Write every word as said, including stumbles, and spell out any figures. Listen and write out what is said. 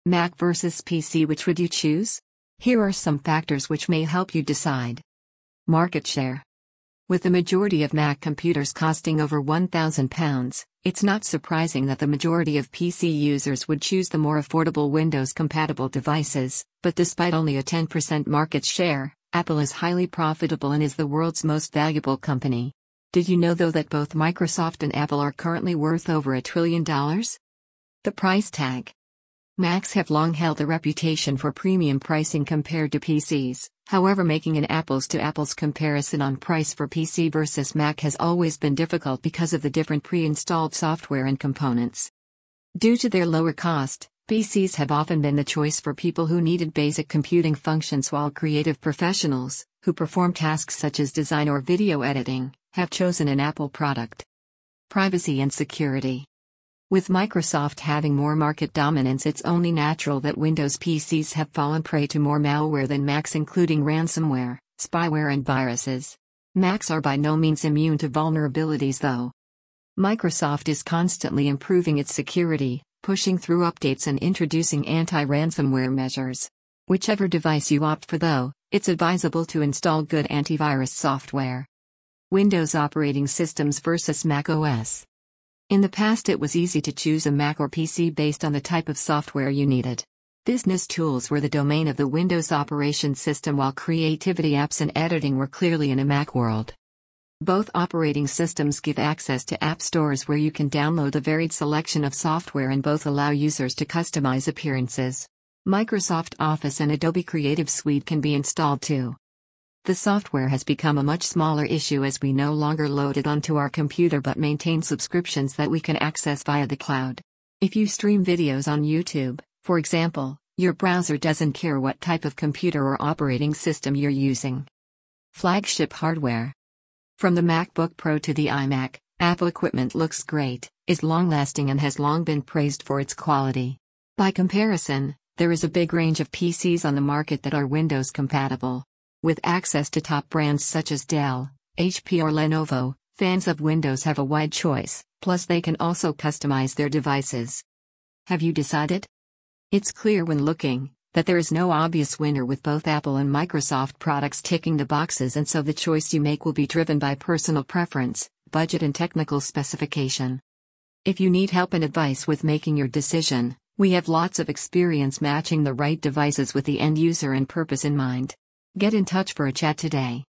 Mac versus P C, which would you choose? Here are some factors which may help you decide. Market share. With the majority of Mac computers costing over one thousand pounds, it's not surprising that the majority of P C users would choose the more affordable Windows-compatible devices, but despite only a ten percent market share, Apple is highly profitable and is the world's most valuable company. Did you know though that both Microsoft and Apple are currently worth over a trillion dollars? The price tag. Macs have long held a reputation for premium pricing compared to P Cs, however making an apples-to-apples comparison on price for P C versus Mac has always been difficult because of the different pre-installed software and components. Due to their lower cost, P Cs have often been the choice for people who needed basic computing functions, while creative professionals, who perform tasks such as design or video editing, have chosen an Apple product. Privacy and security. With Microsoft having more market dominance, it's only natural that Windows P Cs have fallen prey to more malware than Macs, including ransomware, spyware and viruses. Macs are by no means immune to vulnerabilities though. Microsoft is constantly improving its security, pushing through updates and introducing anti-ransomware measures. Whichever device you opt for though, it's advisable to install good antivirus software. Windows operating systems versus Mac O S. In the past it was easy to choose a Mac or P C based on the type of software you needed. Business tools were the domain of the Windows operation system, while creativity apps and editing were clearly in a Mac world. Both operating systems give access to app stores where you can download a varied selection of software, and both allow users to customize appearances. Microsoft Office and Adobe Creative Suite can be installed too. The software has become a much smaller issue as we no longer load it onto our computer but maintain subscriptions that we can access via the cloud. If you stream videos on YouTube, for example, your browser doesn't care what type of computer or operating system you're using. Flagship hardware. From the MacBook Pro to the iMac, Apple equipment looks great, is long-lasting and has long been praised for its quality. By comparison, there is a big range of P Cs on the market that are Windows compatible. With access to top brands such as Dell, H P or Lenovo, fans of Windows have a wide choice, plus they can also customize their devices. Have you decided? It's clear when looking that there is no obvious winner, with both Apple and Microsoft products ticking the boxes, and so the choice you make will be driven by personal preference, budget and technical specification. If you need help and advice with making your decision, we have lots of experience matching the right devices with the end user and purpose in mind. Get in touch for a chat today.